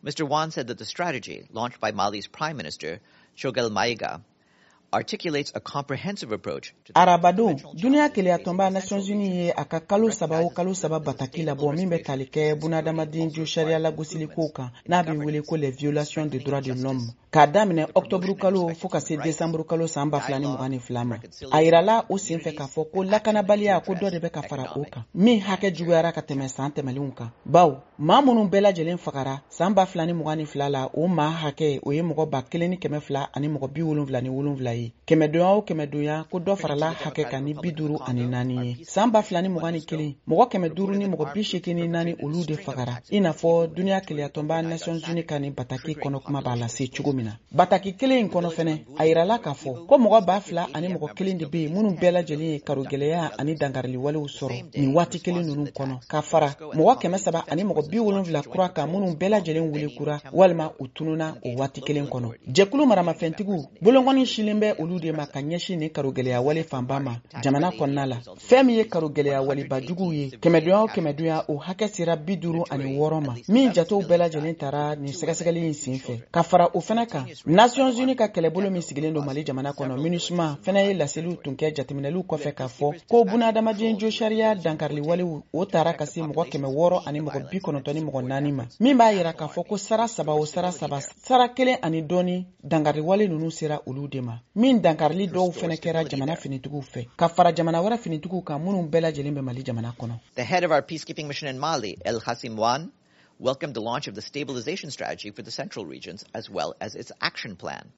Mr. Wan said that the strategy, launched by Mali's Prime Minister, Choguel Maïga, articulates a comprehensive approach to Arabado, dunia kele atomba Nations Unies ye aka kalo saba bataki la bo min be talike bunadamadin ju sharia la gosili ko kan na bi wele ko les violations des droits de l'homme. Ka damine octobre kalo fo ka se décembre kalo samba flani mugani flama. Ayirala o sen fe ka fo ko lakanabaliya ko do de be ka fara o kan. Min hake juguyara ka tɛmɛ san tɛmɛlenw kan. Baw, maa minnu bɛɛ lajɛlen fagara samba flani mugani flala o maa hake o ye mɔgɔ 1200 ani mɔgɔ 77 ye. Kɛmɛdonya ko dɔ farala hake kan ni 54 ye. Samba flani mugani kelen mɔgɔ 500 ni mɔgɔ 84 olu de fagara. I n'a fɔ duniya keleyatɔnba Nations Unies kan ni bataki kɔnɔ kuma b'a lase cogo min na. Bataki kelen in kɔnɔ fɛnɛ a yirala k'a fɔ ko mɔgɔ 2000 ani mɔgɔ 1 de be yen minnu bɛɛ lajɛlen ye karogɛlɛya ani dangarili walew sɔrɔ nin waati kelen ninnu kɔnɔ ka fara mɔgɔ 700 ani mɔgɔ 70 kura kan minnu bɛɛ lajɛlen wele kura walima u tununa o waati kelen kɔnɔ. Jɛkulu maramafɛntigiw bolongɔni silen bɛ olu de ma ka ɲɛsin ni karogɛlɛya wale fanba ma jamana kɔnɔna la. Fɛn min ye karogɛlɛya walibajuguw ye kɛmɛdonya o hakɛ sera 56 ma min jatew bɛɛ lajɛlen tara ni sɛgɛsɛgɛli in sen fɛ. Ka fara o fɛnɛ kan Nations Unies ka kɛlɛbolo min sigilen don Mali jamana kɔnɔ MINUSMA fɛnɛ ye laseliw tun kɛ jateminɛliw kɔfɛ k'a fɔ ko bunadamaden jo sariya dankarili walew o tara ka se mɔgɔ 600 ani mɔgɔ 94 ni mɔgɔ 4 ma min b'a yira k'a fɔ ko sara kelen ani dɔɔni dankarili wale ninnu sera olu de ma min dankarili dɔw fɛnɛ kɛra jamana finitigiw fɛ ka fara jamana wɛrɛ finitigiw kan minnu bɛɛ lajɛlen bɛ Mali jamana kɔnɔ. The head of our peacekeeping mission in Mali, El Hassim Wan, welcomed the launch of the stabilization strategy for the central regions as well as its action plan.